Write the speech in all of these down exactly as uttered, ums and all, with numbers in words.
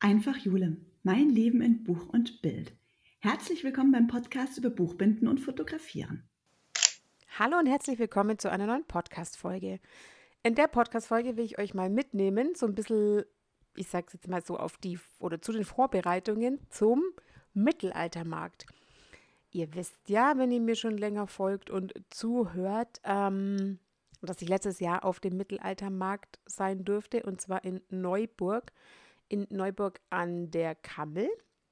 Einfach Jule, mein Leben in Buch und Bild. Herzlich willkommen beim Podcast über Buchbinden und Fotografieren. Hallo und herzlich willkommen zu einer neuen Podcast-Folge. In der Podcast-Folge will ich euch mal mitnehmen, so ein bisschen, ich sag's jetzt mal so, auf die oder zu den Vorbereitungen zum Mittelaltermarkt. Ihr wisst ja, wenn ihr mir schon länger folgt und zuhört, ähm, dass ich letztes Jahr auf dem Mittelaltermarkt sein durfte, und zwar in Neuburg, in Neuburg an der Kammel.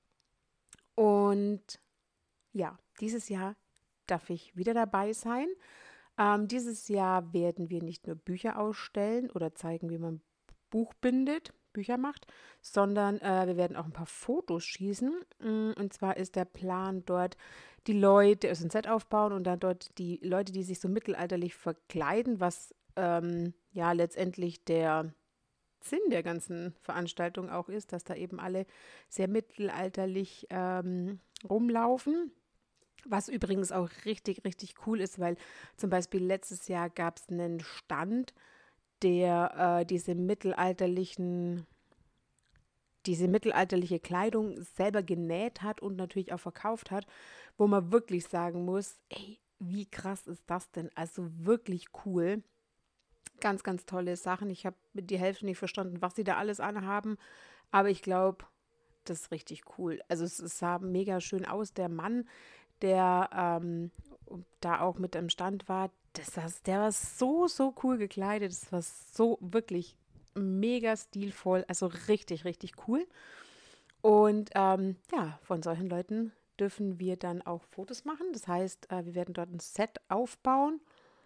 Und ja, dieses Jahr darf ich wieder dabei sein. Ähm, dieses Jahr werden wir nicht nur Bücher ausstellen oder zeigen, wie man Buch bindet, Bücher macht, sondern äh, wir werden auch ein paar Fotos schießen. Mm, Und zwar ist der Plan dort, die Leute, also ein Set aufbauen und dann dort die Leute, die sich so mittelalterlich verkleiden, was ähm, ja letztendlich der Sinn der ganzen Veranstaltung auch ist, dass da eben alle sehr mittelalterlich ähm, rumlaufen. Was übrigens auch richtig, richtig cool ist, weil zum Beispiel letztes Jahr gab es einen Stand, der äh, diese mittelalterlichen, diese mittelalterliche Kleidung selber genäht hat und natürlich auch verkauft hat, wo man wirklich sagen muss, ey, wie krass ist das denn? Also wirklich cool. Ganz, ganz tolle Sachen. Ich habe die Hälfte nicht verstanden, was sie da alles anhaben, aber ich glaube, das ist richtig cool. Also es, es sah mega schön aus. Der Mann, der ähm, da auch mit am Stand war, das war, der war so, so cool gekleidet. Das war so wirklich mega stilvoll. Also richtig, richtig cool. Und ähm, ja, von solchen Leuten dürfen wir dann auch Fotos machen. Das heißt, äh, wir werden dort ein Set aufbauen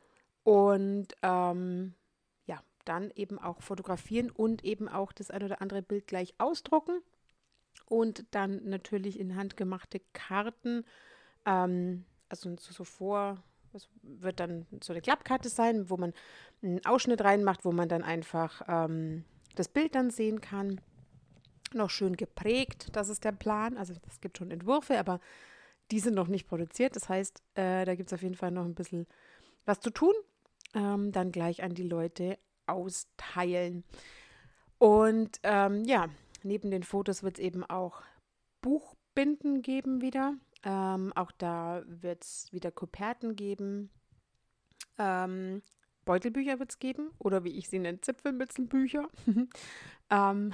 und ähm, ja, dann eben auch fotografieren und eben auch das ein oder andere Bild gleich ausdrucken und dann natürlich in handgemachte Karten, ähm, also so, so vor, das wird dann so eine Klappkarte sein, wo man einen Ausschnitt reinmacht, wo man dann einfach ähm, das Bild dann sehen kann. Noch schön geprägt, das ist der Plan. Also es gibt schon Entwürfe, aber die sind noch nicht produziert. Das heißt, äh, da gibt es auf jeden Fall noch ein bisschen was zu tun. Ähm, dann gleich an die Leute austeilen. Und ähm, ja, neben den Fotos wird es eben auch Buchbinden geben wieder. Ähm, auch da wird es wieder Kuverten geben. Ähm, Beutelbücher wird es geben. Oder wie ich sie nenne, Zipfelmützenbücher. ähm,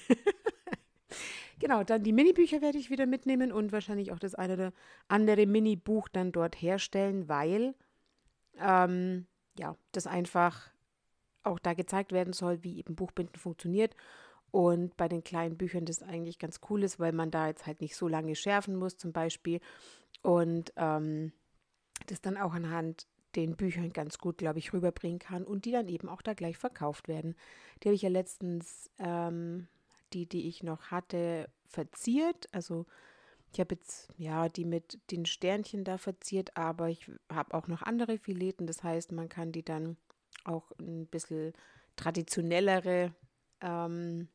genau, dann die Minibücher werde ich wieder mitnehmen und wahrscheinlich auch das eine oder andere Mini-Buch dann dort herstellen, weil ähm, ja, das einfach auch da gezeigt werden soll, wie eben Buchbinden funktioniert. Und bei den kleinen Büchern das eigentlich ganz cool ist, weil man da jetzt halt nicht so lange schärfen muss zum Beispiel. Und ähm, das dann auch anhand den Büchern ganz gut, glaube ich, rüberbringen kann und die dann eben auch da gleich verkauft werden. Die habe ich ja letztens, ähm, die, die ich noch hatte, verziert. Also ich habe jetzt, ja, die mit den Sternchen da verziert, aber ich habe auch noch andere Fileten. Das heißt, man kann die dann auch ein bisschen traditionellere ähm,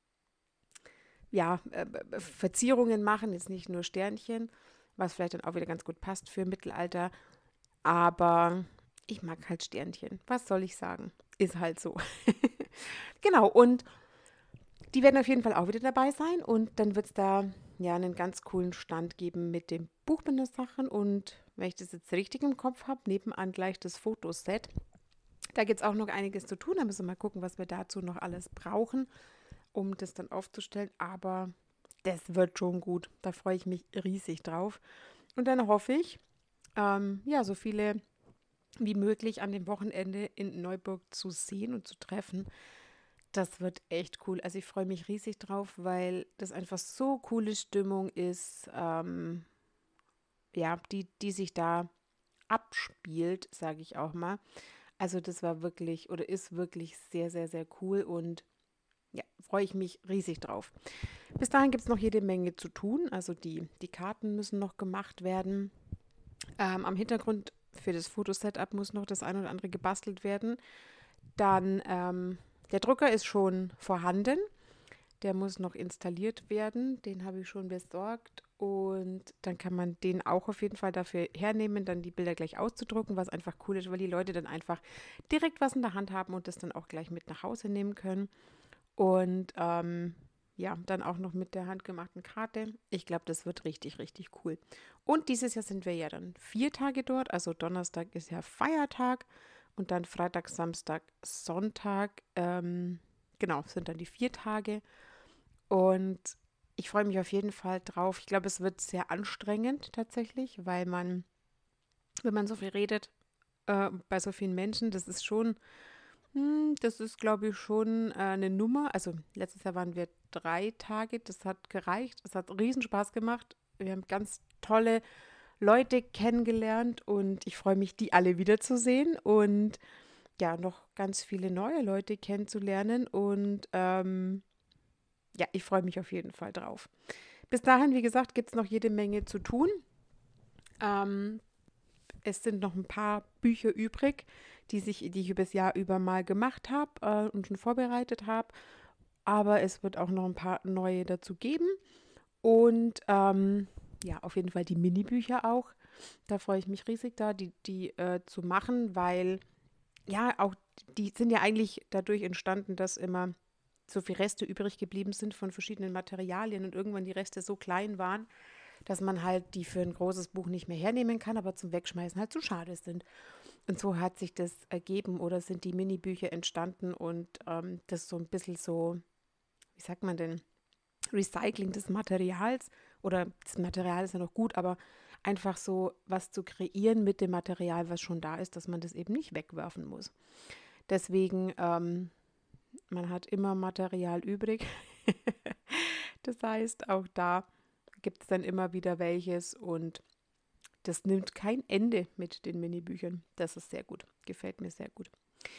ja, äh, Verzierungen machen, jetzt nicht nur Sternchen, was vielleicht dann auch wieder ganz gut passt für Mittelalter. Aber ich mag halt Sternchen. Was soll ich sagen? Ist halt so. Genau, und die werden auf jeden Fall auch wieder dabei sein. Und dann wird es da ja einen ganz coolen Stand geben mit den Buchbindersachen. Und wenn ich das jetzt richtig im Kopf habe, nebenan gleich das Fotoset. Da gibt es auch noch einiges zu tun. Da müssen wir mal gucken, was wir dazu noch alles brauchen, um das dann aufzustellen. Aber das wird schon gut. Da freue ich mich riesig drauf. Und dann hoffe ich, ähm, ja, so viele wie möglich an dem Wochenende in Neuburg zu sehen und zu treffen. Das wird echt cool. Also ich freue mich riesig drauf, weil das einfach so coole Stimmung ist, ähm, ja, die, die sich da abspielt, sage ich auch mal. Also das war wirklich oder ist wirklich sehr, sehr, sehr cool und ja, freue ich mich riesig drauf. Bis dahin gibt es noch jede Menge zu tun. Also die, die Karten müssen noch gemacht werden. Ähm, am Hintergrund für das Fotosetup muss noch das ein oder andere gebastelt werden. Dann ähm, der Drucker ist schon vorhanden. Der muss noch installiert werden. Den habe ich schon besorgt. Und dann kann man den auch auf jeden Fall dafür hernehmen, dann die Bilder gleich auszudrucken, was einfach cool ist, weil die Leute dann einfach direkt was in der Hand haben und das dann auch gleich mit nach Hause nehmen können. Und ähm, ja, dann auch noch mit der handgemachten Karte. Ich glaube, das wird richtig, richtig cool. Und dieses Jahr sind wir ja dann vier Tage dort. Also Donnerstag ist ja Feiertag und dann Freitag, Samstag, Sonntag. Ähm, genau, sind dann die vier Tage. Und ich freue mich auf jeden Fall drauf. Ich glaube, es wird sehr anstrengend tatsächlich, weil man, wenn man so viel redet, äh, bei so vielen Menschen, das ist schon, hm, das ist, glaube ich, schon äh, eine Nummer. Also letztes Jahr waren wir drei Tage, das hat gereicht. Es hat riesen Spaß gemacht. Wir haben ganz tolle Leute kennengelernt und ich freue mich, die alle wiederzusehen und ja, noch ganz viele neue Leute kennenzulernen und ähm, ja, ich freue mich auf jeden Fall drauf. Bis dahin, wie gesagt, gibt es noch jede Menge zu tun. Ähm, es sind noch ein paar Bücher übrig, die, sich, die ich übers Jahr über mal gemacht habe äh, und schon vorbereitet habe. Aber es wird auch noch ein paar neue dazu geben. Und ähm, ja, auf jeden Fall die Mini-Bücher auch. Da freue ich mich riesig, da die, die äh, zu machen, weil ja, auch die sind ja eigentlich dadurch entstanden, dass immer so viele Reste übrig geblieben sind von verschiedenen Materialien und irgendwann die Reste so klein waren, dass man halt die für ein großes Buch nicht mehr hernehmen kann, aber zum Wegschmeißen halt zu schade sind. Und so hat sich das ergeben oder sind die Mini-Bücher entstanden und ähm, das so ein bisschen so, wie sagt man denn, Recycling des Materials oder das Material ist ja noch gut, aber einfach so was zu kreieren mit dem Material, was schon da ist, dass man das eben nicht wegwerfen muss. Deswegen, ähm, man hat immer Material übrig. Das heißt, auch da gibt es dann immer wieder welches und das nimmt kein Ende mit den Minibüchern. Das ist sehr gut, gefällt mir sehr gut.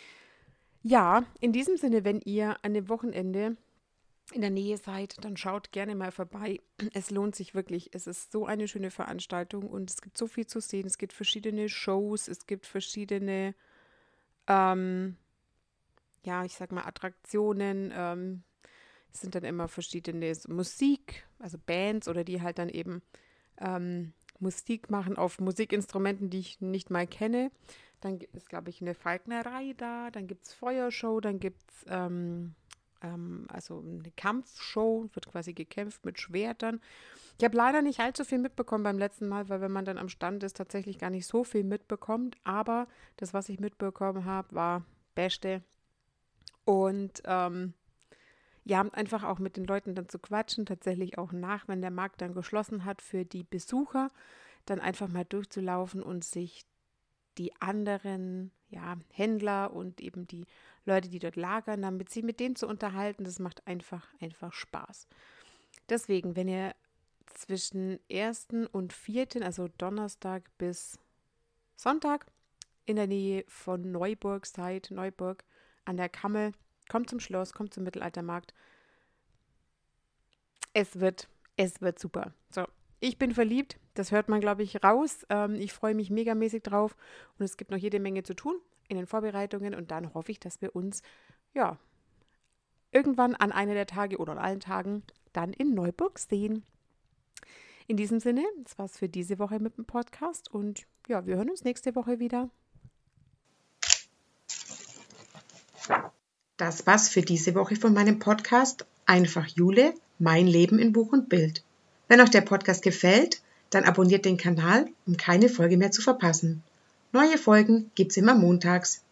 Ja, in diesem Sinne, wenn ihr an dem Wochenende in der Nähe seid, dann schaut gerne mal vorbei. Es lohnt sich wirklich. Es ist so eine schöne Veranstaltung und es gibt so viel zu sehen. Es gibt verschiedene Shows, es gibt verschiedene, ähm, ja, ich sag mal Attraktionen. Ähm, es sind dann immer verschiedene Musik, also Bands oder die halt dann eben ähm, Musik machen auf Musikinstrumenten, die ich nicht mal kenne. Dann ist, glaube ich, eine Falknerei da, dann gibt es Feuershow, dann gibt es ähm, ähm, also eine Kampfshow, wird quasi gekämpft mit Schwertern. Ich habe leider nicht allzu viel mitbekommen beim letzten Mal, weil wenn man dann am Stand ist, tatsächlich gar nicht so viel mitbekommt. Aber das, was ich mitbekommen habe, war Beste. Und ähm, ja, einfach auch mit den Leuten dann zu quatschen, tatsächlich auch nach, wenn der Markt dann geschlossen hat für die Besucher, dann einfach mal durchzulaufen und sich die anderen ja, Händler und eben die Leute, die dort lagern, dann mit, sie, mit denen zu unterhalten, das macht einfach, einfach Spaß. Deswegen, wenn ihr zwischen ersten und vierten, also Donnerstag bis Sonntag, in der Nähe von Neuburg seid, Neuburg an der Kammel, kommt zum Schloss, kommt zum Mittelaltermarkt. Es wird, es wird super. So, ich bin verliebt, das hört man, glaube ich, raus. Ähm, ich freue mich megamäßig drauf und es gibt noch jede Menge zu tun in den Vorbereitungen und dann hoffe ich, dass wir uns, ja, irgendwann an einem der Tage oder an allen Tagen dann in Neuburg sehen. In diesem Sinne, das war's für diese Woche mit dem Podcast und ja, wir hören uns nächste Woche wieder. Das war's für diese Woche von meinem Podcast Einfach Jule, mein Leben in Buch und Bild. Wenn euch der Podcast gefällt, dann abonniert den Kanal, um keine Folge mehr zu verpassen. Neue Folgen gibt's immer montags.